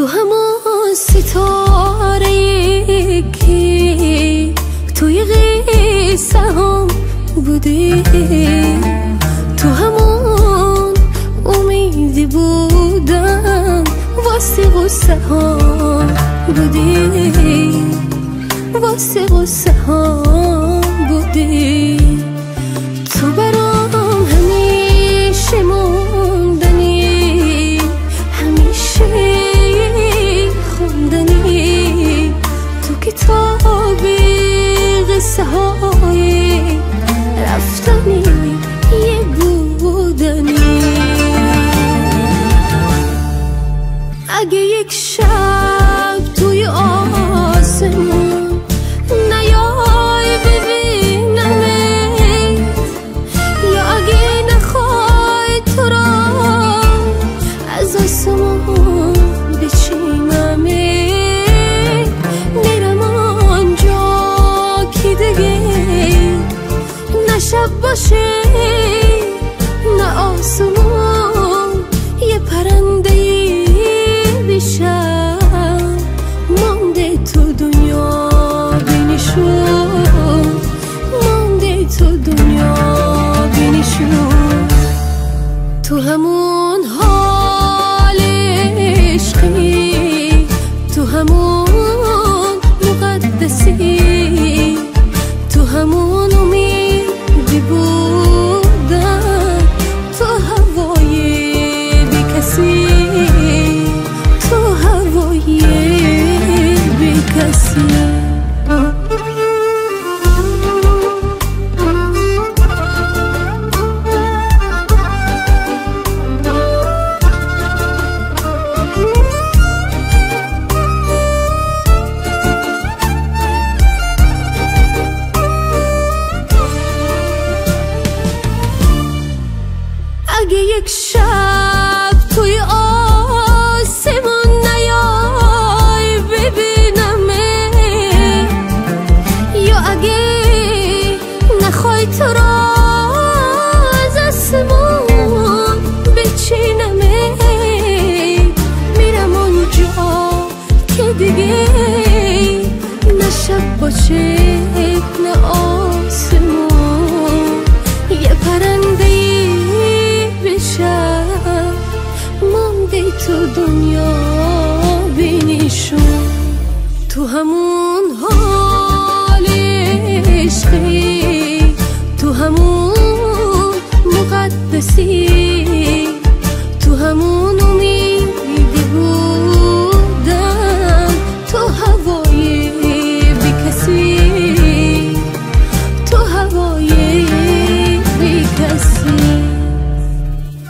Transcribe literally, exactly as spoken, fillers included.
تو همون ستاره که توی قصه هم بودی، تو همون امیدی بودن واسه غصه هم بودی، واسه غصه هم بودی. تو برام همیشه موندنی، همیشه خوندنی، تو کتاب قصه های رفتنی یه بودنی. اگه یک شب توی آسمون نیای ببینمت، یا اگه نخوای تو را از آسمون بچینمت، میرم آنجا که دیگه نه شب باشه نه آسمون، یه پرنده بیشم مانده تو دنیا بینشون، مانده تو دنیا بینشون. تو همون حال عشقی، تو همون مقدسی، تو همون امیدی بودن، تو هوای بی کسی، تو هوای بی کسی. اگه یک شب توی آسمون نیای ببینمت، یا اگه نخوای تو را از آسمون بچینمت، میرم اونجا که دیگه نه شب باشه نه آسمون، یه پرنده بشم مانده تو دنیا بینشون. تو همون حال عشقی، تو همون مقدسی،